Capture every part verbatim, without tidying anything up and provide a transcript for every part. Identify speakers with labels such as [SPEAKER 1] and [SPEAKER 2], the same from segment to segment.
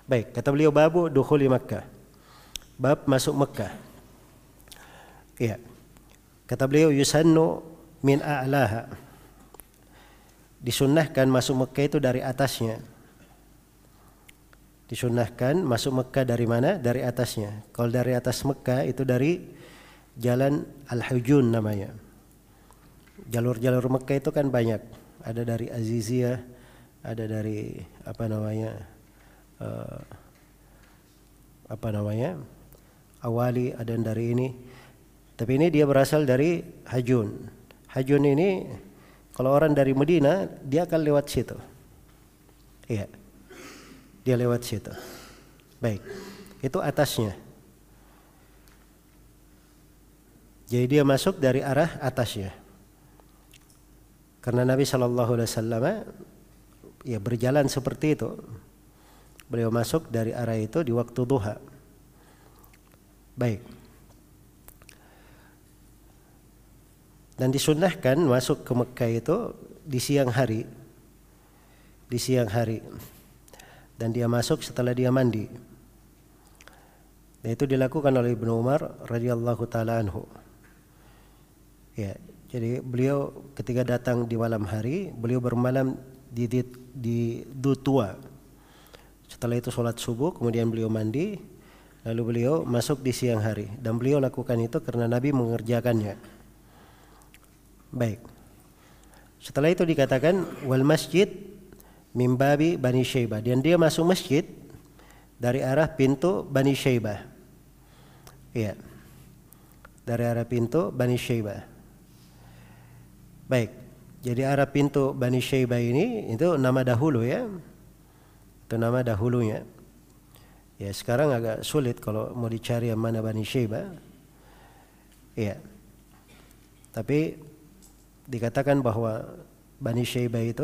[SPEAKER 1] Baik, kata beliau babu dukhuli Makkah. Bab masuk Makkah. Iya. Kata beliau yusannu min a'laha. Disunnahkan masuk Makkah itu dari atasnya. Disunnahkan masuk Makkah dari mana? Dari atasnya. Kalau dari atas Makkah itu dari jalan Al-Hujun namanya. Jalur-jalur Makkah itu kan banyak. Ada dari Aziziyah, ada dari apa namanya? Uh, apa namanya? Awali, ada yang dari ini. Tapi ini dia berasal dari Hajun. Hajun ini kalau orang dari Medina dia akan lewat situ. Iya. Dia lewat situ. Baik. Itu atasnya. Jadi dia masuk dari arah atasnya. Karena Nabi shallallahu alaihi wasallam ya berjalan seperti itu. Beliau masuk dari arah itu di waktu duha. Baik. Dan disunnahkan masuk ke Mekah itu di siang hari. Di siang hari. Dan dia masuk setelah dia mandi. Dan itu dilakukan oleh Ibnu Umar radhiyallahu taala anhu. Ya, jadi beliau ketika datang di malam hari, beliau bermalam di di, di Dutua. Setelah itu sholat subuh, kemudian beliau mandi, lalu beliau masuk di siang hari. Dan beliau lakukan itu karena Nabi mengerjakannya. Baik. Setelah itu dikatakan wal masjid min babi Bani Syaibah, dan dia masuk masjid dari arah pintu Bani Syaibah. Iya. Dari arah pintu Bani Syaibah. Baik. Jadi arah pintu Bani Syaibah ini itu nama dahulu ya. Itu nama dahulunya. Ya, sekarang agak sulit kalau mau dicari yang mana Bani Syaibah. Iya. Tapi dikatakan bahwa Bani Syaibah itu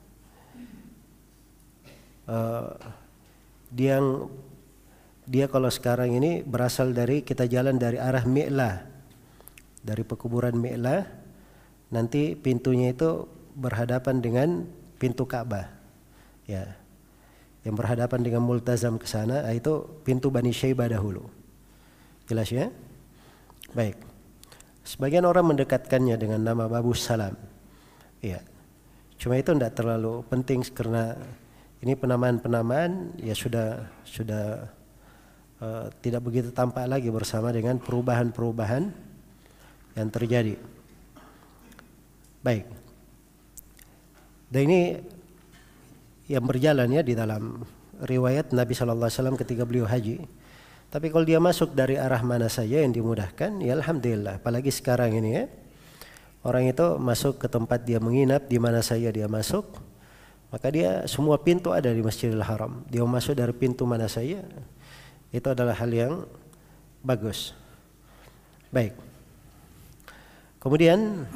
[SPEAKER 1] uh, dia dia kalau sekarang ini berasal dari kita jalan dari arah Mi'lah, dari pekuburan Mi'lah, nanti pintunya itu berhadapan dengan pintu Ka'bah, ya, yang berhadapan dengan Multazam ke sana, itu pintu Bani Syaibah dahulu. Jelas ya? Baik. Sebagian orang mendekatkannya dengan nama Babu Salam. Ya. Cuma itu tidak terlalu penting karena ini penamaan-penamaan ya sudah sudah uh, tidak begitu tampak lagi bersama dengan perubahan-perubahan yang terjadi. Baik. Dan ini yang berjalan ya di dalam riwayat Nabi shallallahu alaihi wasallam ketika beliau haji. Tapi kalau dia masuk dari arah mana saja yang dimudahkan, ya alhamdulillah. Apalagi sekarang ini ya, orang itu masuk ke tempat dia menginap di mana saja dia masuk, maka dia semua pintu ada di Masjidil Haram. Dia masuk dari pintu mana saja, itu adalah hal yang bagus. Baik. Kemudian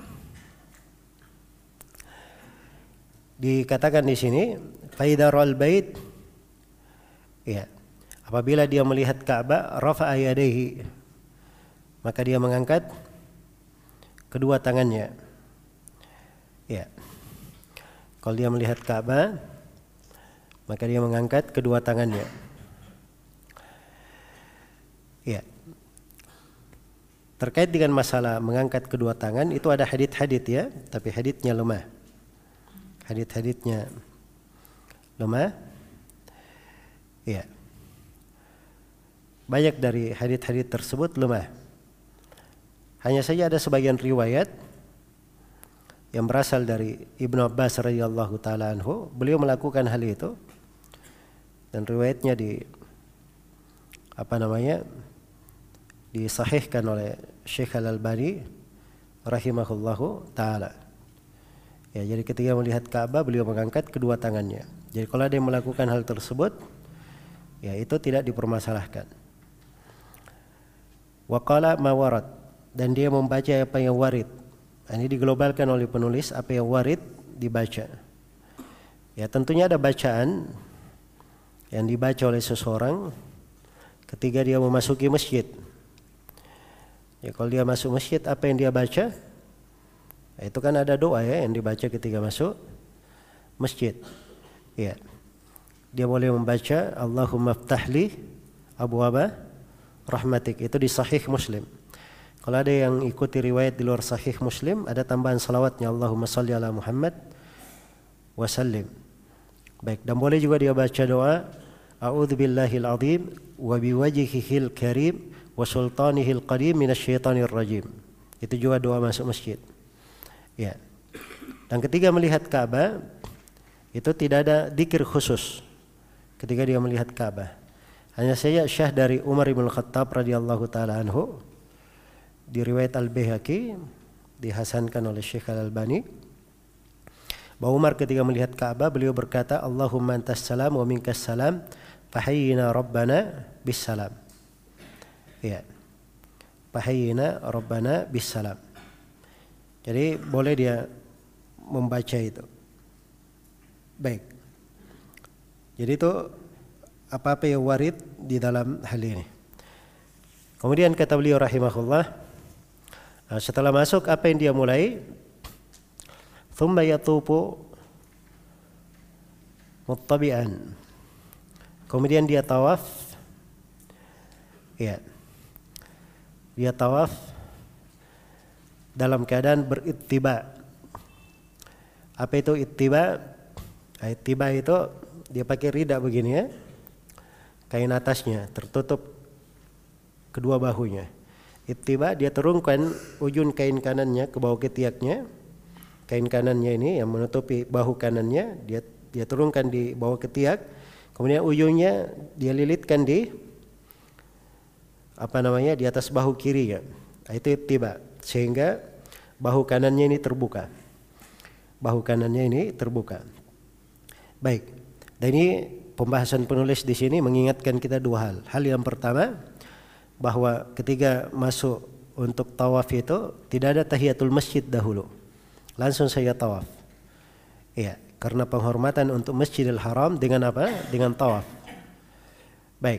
[SPEAKER 1] dikatakan di sini, faidarul bait, ya. Apabila dia melihat Ka'bah, rafa'a yadayhi, maka dia mengangkat kedua tangannya. Ya. Kalau dia melihat Ka'bah, maka dia mengangkat kedua tangannya. Ya. Terkait dengan masalah mengangkat kedua tangan, itu ada hadits-hadits ya, tapi haditsnya lemah. Hadits-haditsnya lemah. Ya. Banyak dari hadits-hadits tersebut lemah. Hanya saja ada sebagian riwayat yang berasal dari Ibnu Abbas radhiyallahu taala anhu, beliau melakukan hal itu. Dan riwayatnya di apa namanya? disahihkan oleh Syekh Al-Albani rahimahullahu taala. Ya, jadi ketika melihat Ka'bah beliau mengangkat kedua tangannya. Jadi kalau ada yang melakukan hal tersebut, ya itu tidak dipermasalahkan. Waqala ma warad, dan dia membaca apa yang warid. Ini diglobalkan oleh penulis, apa yang warid dibaca. Ya tentunya ada bacaan yang dibaca oleh seseorang ketika dia memasuki masjid. Ya kalau dia masuk masjid, apa yang dia baca? Ya, itu kan ada doa ya yang dibaca ketika masuk masjid. Ya. dia boleh membaca Allahumma ftahli abwaaba rahmatik. Itu di Sahih Muslim. Kalau ada yang ikuti riwayat di luar Sahih Muslim, ada tambahan salawatnya Allahumma salli ala Muhammad wa sallim. Baik, dan boleh juga dia baca doa A'udzubillahil azim wa biwajhihil karim wa sultanihil qadim minasyaitonir rajim. Itu juga doa masuk masjid. Ya. Dan ketika melihat Ka'bah itu tidak ada dzikir khusus ketika dia melihat Ka'bah. Hanya saja syah dari Umar bin Khattab radhiyallahu taala anhu di riwayat Al-Baihaqi dihasankan oleh Syekh Al-Albani bahwa Umar ketika melihat Ka'bah beliau berkata Allahumma antas salam wa minkas salam fahayyina rabbana bis salam. Ya. Fahayyina rabbana bis salam. Jadi boleh dia membaca itu. Baik. Jadi itu apa-apa yang warid di dalam hal ini. Kemudian kata beliau rahimahullah, setelah masuk apa yang dia mulai? Thumma yatufu muttabi'an. Kemudian dia tawaf. Ya. Dia tawaf dalam keadaan berittiba. Apa itu ittiba? Ittiba itu dia pakai rida begini ya. Kain atasnya tertutup kedua bahunya. Ittiba dia turunkan ujung kain kanannya ke bawah ketiaknya. Kain kanannya ini yang menutupi bahu kanannya dia dia turunkan di bawah ketiak. Kemudian ujungnya dia lilitkan di apa namanya di atas bahu kirinya. Itu ittiba sehingga bahu kanannya ini terbuka. Bahu kanannya ini terbuka. Baik. Dan ini pembahasan penulis di sini mengingatkan kita dua hal. Hal yang pertama bahwa ketika masuk untuk tawaf itu tidak ada tahiyatul masjid dahulu. Langsung saya tawaf. Iya, karena penghormatan untuk Masjidil Haram dengan apa? Dengan tawaf. Baik.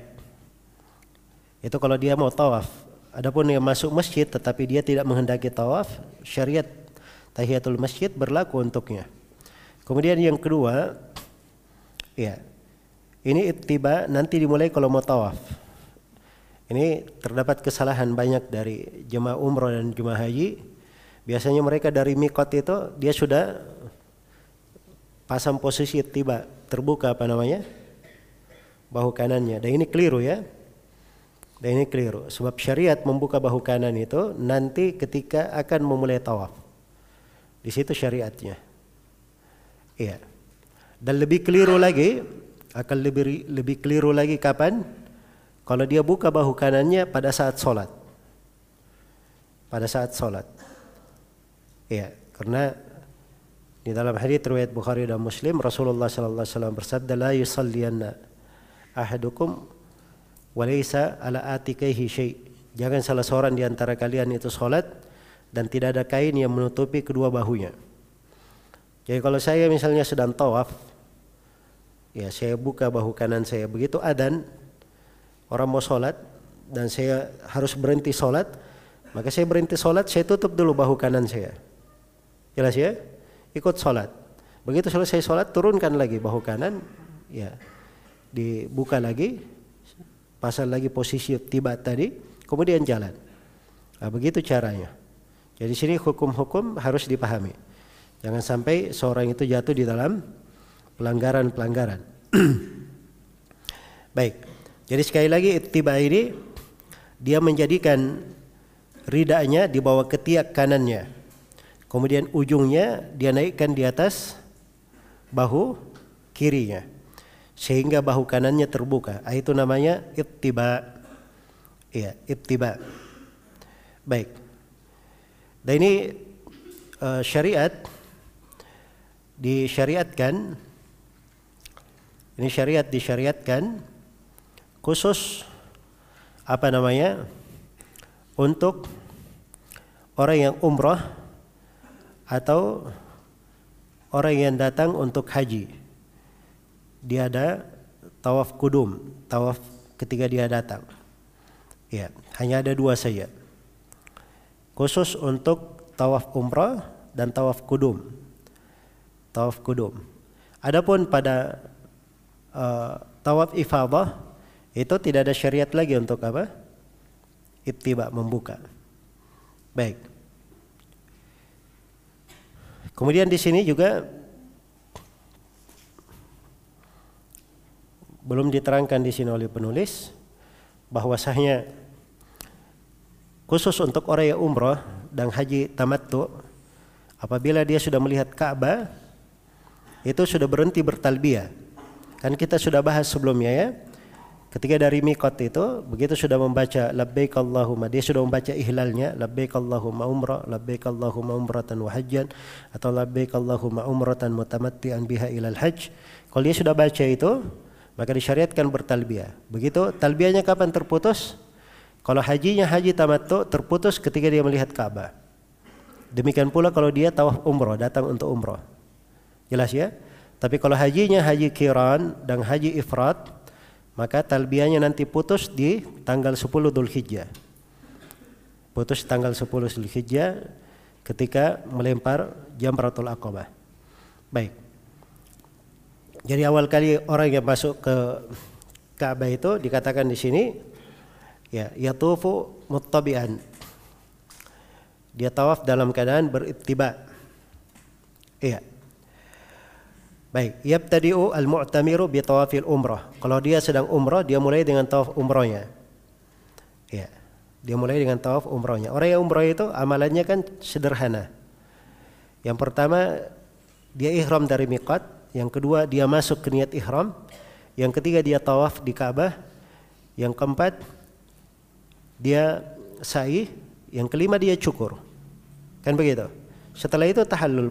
[SPEAKER 1] Itu kalau dia mau tawaf. Adapun yang masuk masjid tetapi dia tidak menghendaki tawaf, syariat tahiyatul masjid berlaku untuknya. Kemudian yang kedua, ya, ini ittiba nanti dimulai kalau mau tawaf. Ini terdapat kesalahan banyak dari jemaah umrah dan jemaah haji. Biasanya mereka dari miqat itu dia sudah pasang posisi ittiba, terbuka apa namanya? Bahu kanannya. Dan ini keliru ya. Dan ini keliru. Sebab syariat membuka bahu kanan itu nanti ketika akan memulai tawaf. Di situ syariatnya. Iya. Dan lebih keliru lagi, akan lebih lebih keliru lagi kapan? Kalau dia buka bahu kanannya pada saat sholat. Pada saat sholat. Iya, karena di dalam hadits riwayat Bukhari dan Muslim Rasulullah sallallahu alaihi wasallam bersabda la yusalliyanna ahadukum wa laysa ala atikaihi syai'. Jangan salah seorang di antara kalian itu salat dan tidak ada kain yang menutupi kedua bahunya. Jadi kalau saya misalnya sedang tawaf, ya saya buka bahu kanan saya, begitu adzan orang mau salat dan saya harus berhenti salat, maka saya berhenti salat, saya tutup dulu bahu kanan saya. Jelas ya? Ikut sholat. Begitu selesai sholat, turunkan lagi bahu kanan, ya, dibuka lagi, pasang lagi posisi tiba tadi, kemudian jalan. Nah, begitu caranya. Jadi sini hukum-hukum harus dipahami. Jangan sampai seorang itu jatuh di dalam pelanggaran-pelanggaran. Baik. Jadi sekali lagi ittiba ini dia menjadikan ridanya di bawah ketiak kanannya. Kemudian ujungnya dia naikkan di atas bahu kirinya sehingga bahu kanannya terbuka. Itu namanya ittiba. Iya, ittiba. Baik. Dan ini uh, syariat disyariatkan. Ini syariat disyariatkan khusus apa namanya? Untuk orang yang umrah atau orang yang datang untuk haji. Dia ada tawaf kudum, tawaf ketika dia datang. Ya, hanya ada dua saja. Khusus untuk tawaf umrah dan tawaf kudum. Tawaf kudum. Adapun pada uh, tawaf ifadah itu tidak ada syariat lagi untuk apa? Ittiba, membuka. Baik. Kemudian di sini juga belum diterangkan di sini oleh penulis bahwasanya khusus untuk orang yang umrah dan haji tamattu, apabila dia sudah melihat Ka'bah itu sudah berhenti bertalbiyah. Kan kita sudah bahas sebelumnya ya. Ketika dari miqat itu, begitu sudah membaca labbaik Allahumma, dia sudah membaca ihlalnya, labbaik Allahumma umrah, labbaik Allahumma umratan wa hajjan, atau labbaik Allahumma umratan mutamatti'an biha ilal hajj. Kalau dia sudah baca itu, maka disyariatkan bertalbiyah. Begitu talbiyahnya kapan terputus? Kalau hajinya haji tamattu terputus ketika dia melihat Ka'bah. Demikian pula kalau dia tawaf umrah, datang untuk umrah. Jelas ya? Tapi kalau hajinya haji qiran dan haji ifrat, maka talbiyahnya nanti putus di tanggal sepuluh Dzulhijjah. Putus tanggal sepuluh Dzulhijjah ketika melempar Jamratul Aqabah. Baik. Jadi awal kali orang yang masuk ke Ka'bah itu dikatakan di sini ya yatufu muttabi'an. Dia tawaf dalam keadaan berittiba. Iya. Baik, yabtadi'u al-mu'tamiru bi tawafil umrah. Kalau dia sedang umrah, dia mulai dengan tawaf umrahnya. Ya, dia mulai dengan tawaf umrahnya. Orang yang umrah itu amalannya kan sederhana. Yang pertama, dia ihram dari miqat. Yang kedua, dia masuk ke niat ihram. Yang ketiga, dia tawaf di Ka'bah. Yang keempat, dia sa'i. Yang kelima, dia cukur. Kan begitu. Setelah itu tahallul.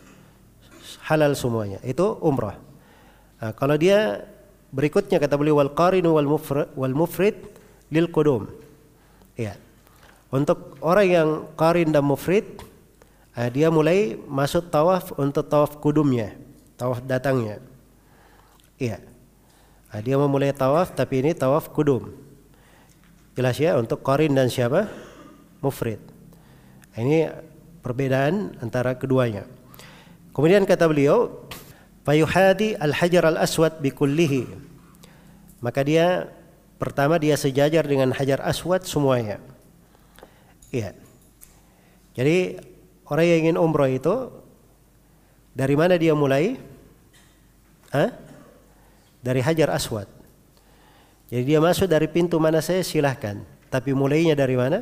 [SPEAKER 1] Halal semuanya, itu umrah. Nah, kalau dia berikutnya kata beliau wal qarinu wal mufrid wal mufrid lil qudum. Ya. Untuk orang yang qarin dan mufrid, nah, dia mulai masuk tawaf untuk tawaf kudumnya, tawaf datangnya. Iya. Nah, dia memulai tawaf tapi ini tawaf kudum. Jelas ya untuk qarin dan siapa? Mufrid. Ini perbedaan antara keduanya. Kemudian kata beliau, fayuhadi al-hajar al-aswad bikullihi. Maka dia pertama dia sejajar dengan hajar aswad semuanya. Iya. Jadi orang yang ingin umrah itu dari mana dia mulai? Hah? Dari hajar aswad. Jadi dia masuk dari pintu mana saya silahkan. Tapi mulainya dari mana?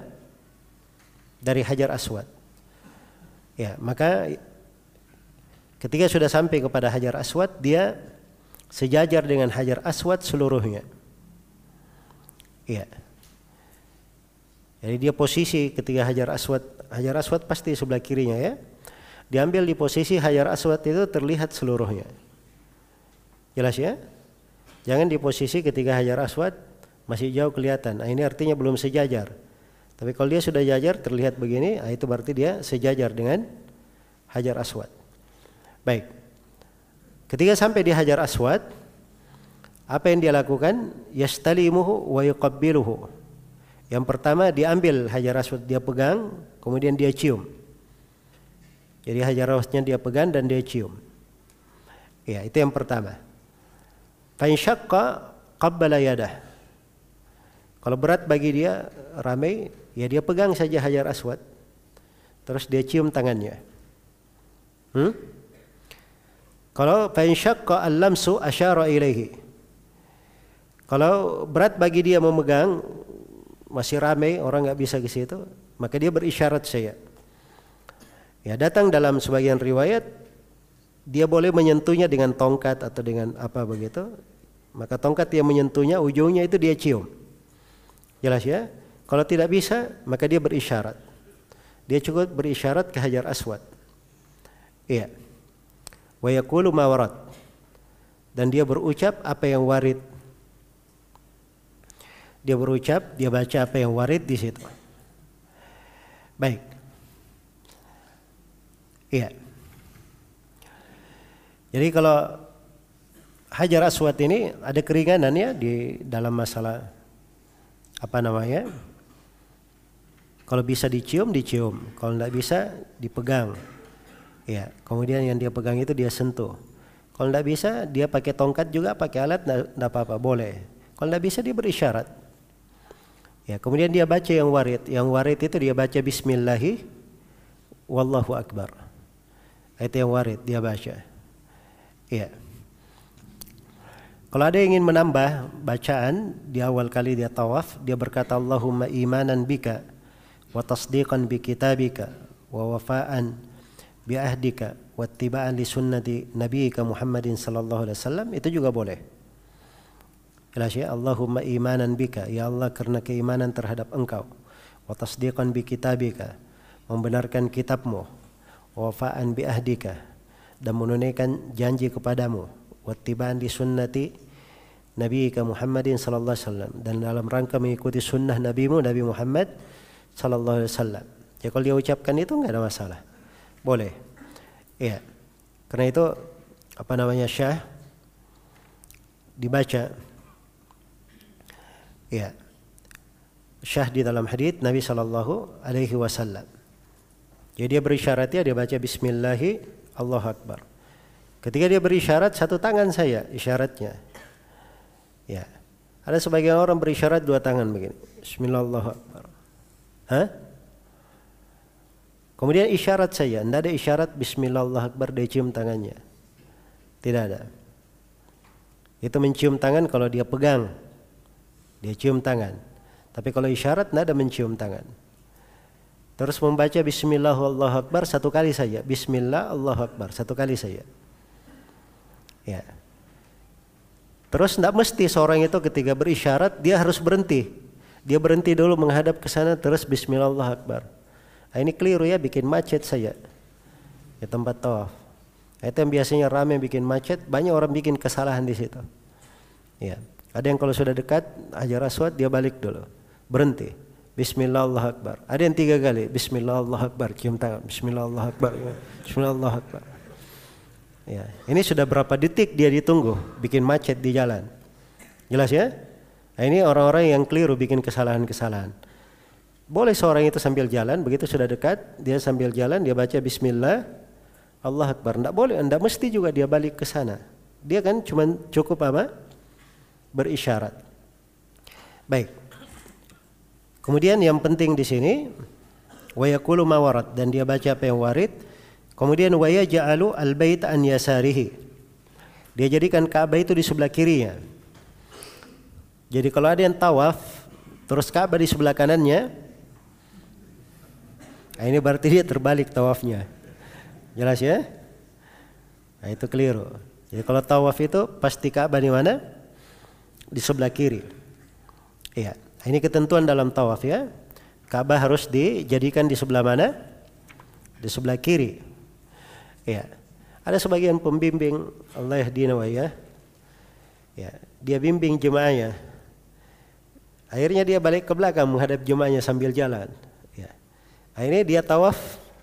[SPEAKER 1] Dari hajar aswad. Ya, maka ketika sudah sampai kepada hajar aswad, dia sejajar dengan hajar aswad seluruhnya. Iya. Jadi dia posisi ketika hajar aswad, hajar aswad pasti sebelah kirinya ya. Diambil di posisi hajar aswad itu terlihat seluruhnya. Jelas ya? Jangan di posisi ketika hajar aswad masih jauh kelihatan. Nah, ini artinya belum sejajar. Tapi kalau dia sudah jajar terlihat begini, nah itu berarti dia sejajar dengan hajar aswad. Baik, ketika sampai di hajar aswad, apa yang dia lakukan? Yastalimuhu wa yuqabbiluhu. Yang pertama diambil hajar aswad, dia pegang, kemudian dia cium. Jadi hajar aswadnya dia pegang dan dia cium. Ya, itu yang pertama. Fa in syaqqa qabbala yadah. Kalau berat bagi dia ramai, ya dia pegang saja hajar aswad, terus dia cium tangannya. Hmm? Kalau fa in syaqqa al-lamsu asyara ilaihi. Kalau berat bagi dia memegang, masih ramai orang enggak bisa ke situ, maka dia berisyarat saya. Ya, datang dalam sebagian riwayat dia boleh menyentuhnya dengan tongkat atau dengan apa begitu. Maka tongkat dia menyentuhnya, ujungnya itu dia cium. Jelas ya? Kalau tidak bisa, maka dia berisyarat. Dia cukup berisyarat ke hajar aswad. Iya. Wa yaqulu ma warad. Dan dia berucap apa yang warid. Dia berucap, dia baca apa yang warid di situ. Baik. Iya. Jadi kalau hajar aswad ini ada keringanannya di dalam masalah apa namanya? Kalau bisa dicium, dicium. Kalau tidak bisa, dipegang. Ya, kemudian yang dia pegang itu dia sentuh. Kalau tidak bisa dia pakai tongkat juga, pakai alat, tidak apa-apa, boleh. Kalau tidak bisa dia berisyarat. Ya, kemudian dia baca yang warid. Yang warid itu dia baca Bismillahi wallahu akbar. Itu yang warid dia baca. Ya. Kalau ada yang ingin menambah bacaan di awal kali dia tawaf, dia berkata Allahumma imanan bika wa tasdiqan bi kitabika wa wafa'an bi ahdika wa ittiba'an li sunnati nabiyyika Muhammadin sallallahu alaihi wasallam, itu juga boleh. Jelas ya, Allahumma imanan bika, ya Allah karena keimanan terhadap engkau, wa tasdiqan bi kitabika, membenarkan kitabmu, wa wafa'an bi ahdika, dan menunaikan janji kepadamu, wattiba'an li sunnati nabiyyika Muhammadin sallallahu alaihi wasallam, dan dalam rangka mengikuti sunnah nabimu Nabi Muhammad sallallahu alaihi wasallam. Ya kalau dia ucapkan itu enggak ada masalah. Boleh. Ya. Karena itu apa namanya syah dibaca. Ya. Syah di dalam hadits Nabi sallallahu alaihi wasallam. Jadi dia berisyaratnya dia baca bismillahi Allahu akbar. Ketika dia berisyarat satu tangan saya isyaratnya. Ya. Ada sebagian orang berisyarat dua tangan begini. Bismillahirrahmanirrahim. Hah? Kemudian isyarat saya, tidak ada isyarat Bismillahirrahmanirrahim dia cium tangannya. Tidak ada. Itu mencium tangan kalau dia pegang. Dia cium tangan. Tapi kalau isyarat tidak ada mencium tangan. Terus membaca Bismillahirrahmanirrahim satu kali saja. Bismillah Allahu Akbar satu kali saja. Ya. Terus tidak mesti seorang itu ketika berisyarat dia harus berhenti. Dia berhenti dulu menghadap ke sana terus Bismillahirrahmanirrahim. Nah, ini keliru ya, bikin macet saja di tempat tawaf. Itu yang biasanya ramai bikin macet, banyak orang bikin kesalahan di situ. Ya. Ada yang kalau sudah dekat Hajar Aswad dia balik dulu, berhenti. Bismillahirrahmanirrahim. Ada yang tiga kali Bismillahirrahmanirrahim, cium tangan Bismillahirrahmanirrahim, Bismillahirrahmanirrahim. Ya, ini sudah berapa detik dia ditunggu, bikin macet di jalan. Jelas ya? Nah, ini orang-orang yang keliru bikin kesalahan-kesalahan. Boleh seorang itu sambil jalan, begitu sudah dekat, dia sambil jalan, dia baca Bismillah, Allah Akbar. Tidak boleh, tidak mesti juga dia balik ke sana. Dia kan cuma cukup apa? Berisyarat. Baik. Kemudian yang penting di sini, wa yaqulu ma warad, dan dia baca apa yang warid. Kemudian wa yaj'alu al-bait an yasarihi. Dia jadikan Ka'bah itu di sebelah kirinya. Jadi kalau ada yang tawaf terus Ka'bah di sebelah kanannya, nah ini berarti dia terbalik tawafnya. Jelas ya? Nah itu keliru. Jadi kalau tawaf itu pasti Ka'bah di mana? Di sebelah kiri. Iya. Nah, ini ketentuan dalam tawaf ya. Ka'bah harus dijadikan di sebelah mana? Di sebelah kiri. Ya, ada sebagian pembimbing Allah yahdina wa ya, ya, dia bimbing jemaahnya. Akhirnya dia balik ke belakang menghadap jemaahnya sambil jalan. Ya. Akhirnya dia tawaf,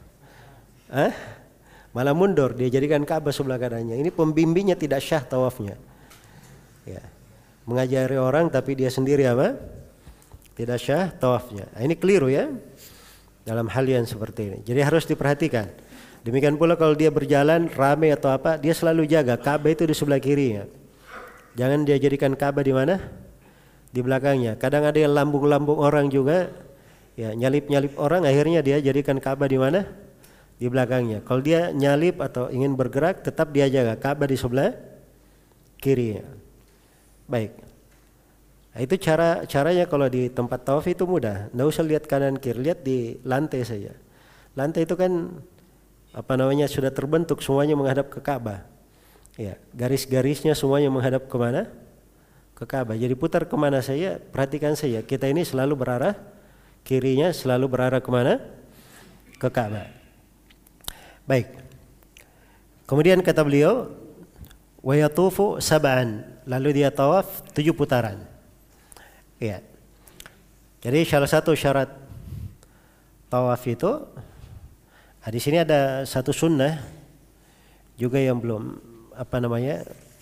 [SPEAKER 1] ah, malah mundur. Dia jadikan Ka'bah sebelah kanannya. Ini pembimbingnya tidak syah tawafnya. Ya. Mengajari orang tapi dia sendiri apa? Tidak syah tawafnya. Nah, ini keliru ya dalam hal yang seperti ini. Jadi harus diperhatikan. Demikian pula kalau dia berjalan ramai atau apa, dia selalu jaga Ka'bah itu di sebelah kirinya. Jangan dia jadikan Ka'bah di mana? Di belakangnya. Kadang ada yang lambung-lambung orang juga, ya nyalip-nyalip orang, akhirnya dia jadikan Ka'bah di mana? Di belakangnya. Kalau dia nyalip atau ingin bergerak, tetap dia jaga Ka'bah di sebelah kirinya. Baik. Nah, itu cara caranya kalau di tempat tawaf itu mudah. Nggak usah lihat kanan kiri, lihat di lantai saja. Lantai itu kan apa namanya sudah terbentuk semuanya menghadap ke Ka'bah. Ya, garis-garisnya semuanya menghadap ke mana? Ke Ka'bah. Jadi putar kemana saja, perhatikan saja. Kita ini selalu berarah kirinya, selalu berarah kemana? Ke Ka'bah. Baik. Kemudian kata beliau, wa yatufu sab'an, lalu dia tawaf tujuh putaran. Ya. Jadi salah satu syarat tawaf itu, nah, di sini ada satu sunnah juga yang belum apa namanya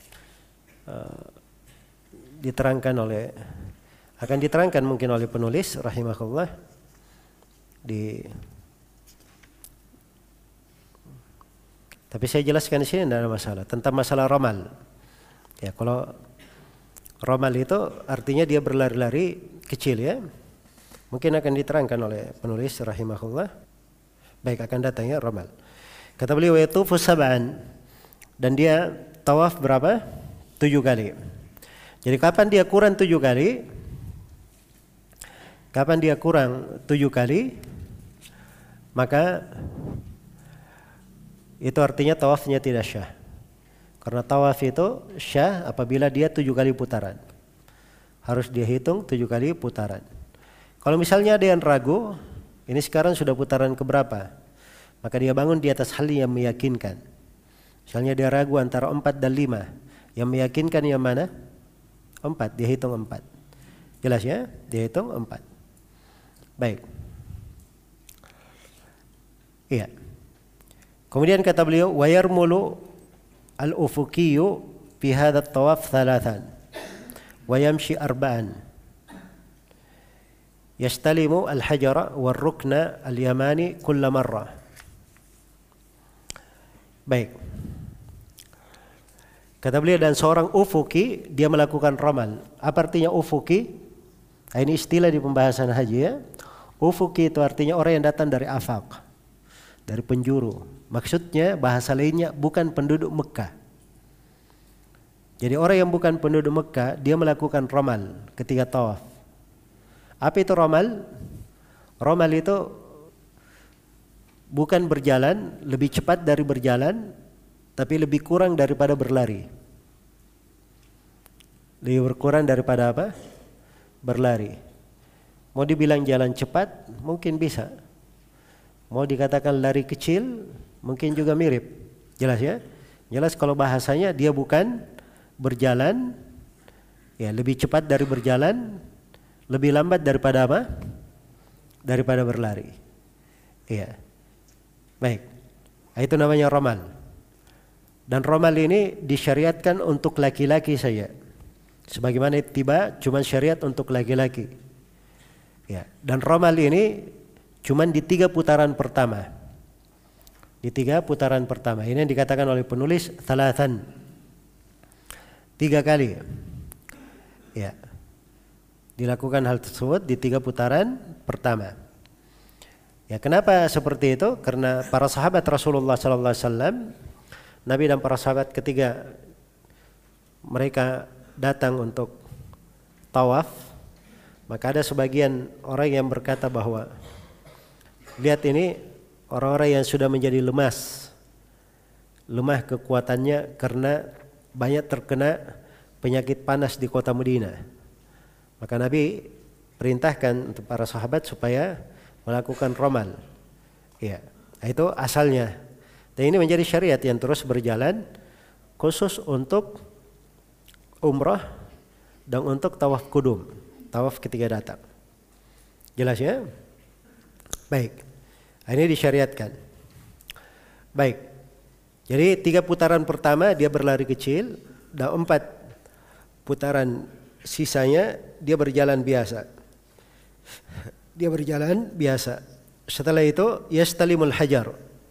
[SPEAKER 1] uh, diterangkan oleh akan diterangkan mungkin oleh penulis rahimahullah di Tapi saya jelaskan di sini tidak ada masalah tentang masalah ramal. Ya, kalau ramal itu artinya dia berlari-lari kecil ya. Mungkin akan diterangkan oleh penulis rahimahullah. Baik, akan datang ya ramal. Kata beliau yatufu sab'an, dan dia tawaf berapa? Tujuh kali. Jadi kapan dia kurang tujuh kali? Kapan dia kurang tujuh kali? Maka itu artinya tawafnya tidak syah. Karena tawaf itu syah apabila dia tujuh kali putaran. Harus dia hitung tujuh kali putaran. Kalau misalnya ada yang ragu, ini sekarang sudah putaran keberapa? Maka dia bangun di atas hal yang meyakinkan. Misalnya dia ragu antara empat dan lima. Yang meyakinkan yang mana? Empat, dia hitung empat. Jelas ya? Dia hitung empat. Baik. Iya. Kemudian kata beliau, wa yarmulu al-ufuqiyyu fi hadha at-tawaf thalathan wa yamshi arba'an. Yastalimu al-hajara wal-rukna al-yamani kulla marrah. Baik. Kata beliau, dan seorang ufuki dia melakukan ramal. Apa artinya ufuki? Nah, ini istilah di pembahasan haji ya. Ufuki itu artinya orang yang datang dari afaq, dari penjuru. Maksudnya bahasa lainnya bukan penduduk Mekah. Jadi orang yang bukan penduduk Mekah dia melakukan ramal ketika tawaf. Apa itu ramal? Ramal itu bukan berjalan lebih cepat dari berjalan, tapi lebih kurang daripada berlari. Lebih berkurang daripada apa? Berlari. Mau dibilang jalan cepat, mungkin bisa. Mau dikatakan lari kecil, mungkin juga mirip. Jelas ya? Jelas kalau bahasanya dia bukan berjalan, ya lebih cepat dari berjalan, lebih lambat daripada apa? Daripada berlari. Iya. Baik. Itu namanya ramal. Dan ramal ini disyariatkan untuk laki-laki saja. Sebagaimana tiba cuma syariat untuk laki-laki. Ya, dan ramal ini cuma di tiga putaran pertama. Di tiga putaran pertama. Ini yang dikatakan oleh penulis thalathan. Tiga kali. Ya. Dilakukan hal tersebut di tiga putaran pertama. Ya, kenapa seperti itu? Karena para sahabat Rasulullah sallallahu alaihi wasallam, Nabi dan para sahabat ketika mereka datang untuk tawaf, maka ada sebagian orang yang berkata bahwa lihat ini orang-orang yang sudah menjadi lemas, lemah kekuatannya karena banyak terkena penyakit panas di kota Madinah. Maka Nabi perintahkan untuk para sahabat supaya melakukan ramal. Ya, itu asalnya. Dan ini menjadi syariat yang terus berjalan khusus untuk umrah dan untuk tawaf kudum, tawaf ketika datang. Jelas ya? Baik. Ini disyariatkan. Baik. Jadi tiga putaran pertama dia berlari kecil, dan empat putaran sisanya dia berjalan biasa. Dia berjalan biasa. Setelah itu yastalimul hajar.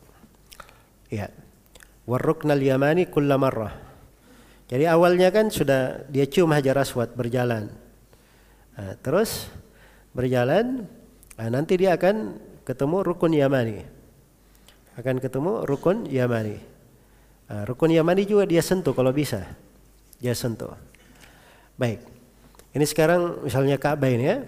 [SPEAKER 1] Ya. Warruknal yamani kulla marrah. Jadi awalnya kan sudah dia cium hajar aswad berjalan. Nah, terus berjalan, nah, nanti dia akan ketemu rukun yamani. Akan ketemu rukun yamani. Nah, rukun yamani juga dia sentuh kalau bisa. Dia sentuh. Baik. Ini sekarang misalnya Ka'bah ini ya.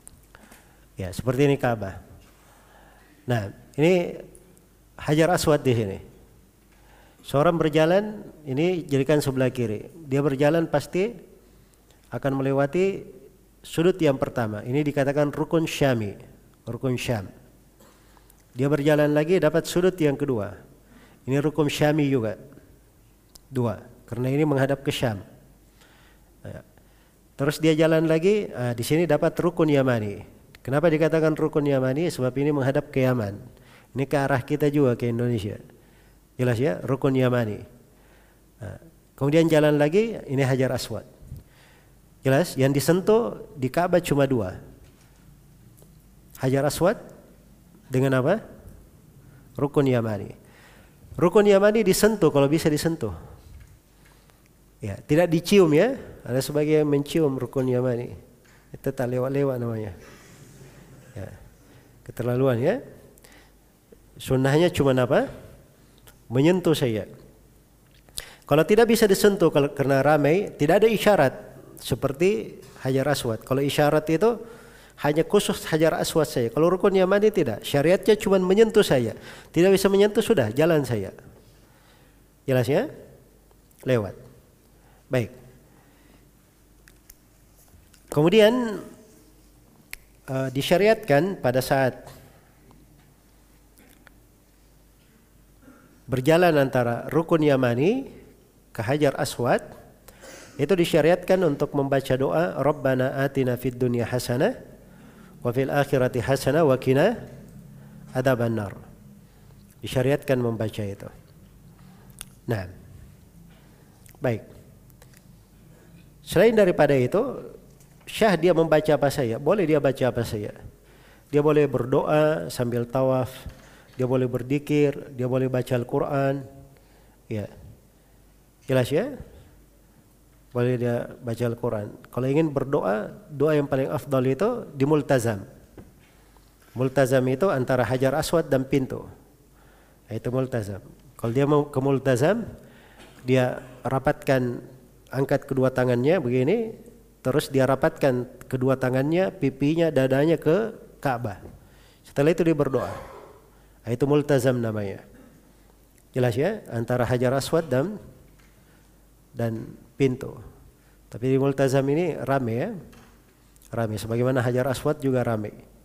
[SPEAKER 1] Ya, seperti ini Ka'bah. Nah, ini hajar aswad di sini. Seorang berjalan, ini jadikan sebelah kiri. Dia berjalan pasti akan melewati sudut yang pertama. Ini dikatakan rukun syami, rukun syam. Dia berjalan lagi dapat sudut yang kedua. Ini rukun syami juga. Dua, karena ini menghadap ke Syam. Nah, terus dia jalan lagi, nah, di sini dapat rukun yamani. Kenapa dikatakan rukun yamani? Sebab ini menghadap ke Yaman. Ini ke arah kita juga, ke Indonesia. Jelas ya, rukun yamani. Nah, kemudian jalan lagi, ini hajar aswad. Jelas, yang disentuh di Ka'bah cuma dua. Hajar aswad dengan apa? Rukun yamani. Rukun Yamani disentuh kalau bisa disentuh. Ya, tidak dicium ya. Ada sebagian mencium rukun Yamani. Itu tak lewat-lewat namanya. Ya. Keterlaluan ya. Sunnahnya cuma apa? Menyentuh saja. Kalau tidak bisa disentuh kalau karena ramai, tidak ada isyarat seperti Hajar Aswad. Kalau isyarat itu hanya khusus Hajar Aswad saja. Kalau rukun Yamani tidak. Syariatnya cuma menyentuh saja. Tidak bisa menyentuh sudah jalan saya. Jelas ya? Lewat. Baik. Kemudian uh, disyariatkan pada saat berjalan antara rukun Yamani ke Hajar Aswad, itu disyariatkan untuk membaca doa Rabbana atina fid dunya hasanah wa fil akhirati hasanah wa qina adzabannar. Disyariatkan membaca itu. Nah. Baik. Selain daripada itu, syah dia membaca apa saja, boleh dia baca apa saja. Dia boleh berdoa sambil tawaf, dia boleh berzikir, dia boleh baca Al-Qur'an. Ya. Jelas ya? Boleh dia baca Al-Qur'an. Kalau ingin berdoa, doa yang paling afdal itu di multazam. Multazam itu antara Hajar Aswad dan pintu. Itu multazam. Kalau dia mau ke multazam, dia rapatkan, angkat kedua tangannya begini, terus dia rapatkan kedua tangannya, pipinya, dadanya ke Ka'bah. Setelah itu dia berdoa. Itu multazam namanya. Jelas ya? Antara Hajar Aswad dan dan pintu. Tapi di multazam ini rame ya. Rame. Sebagaimana Hajar Aswad juga rame.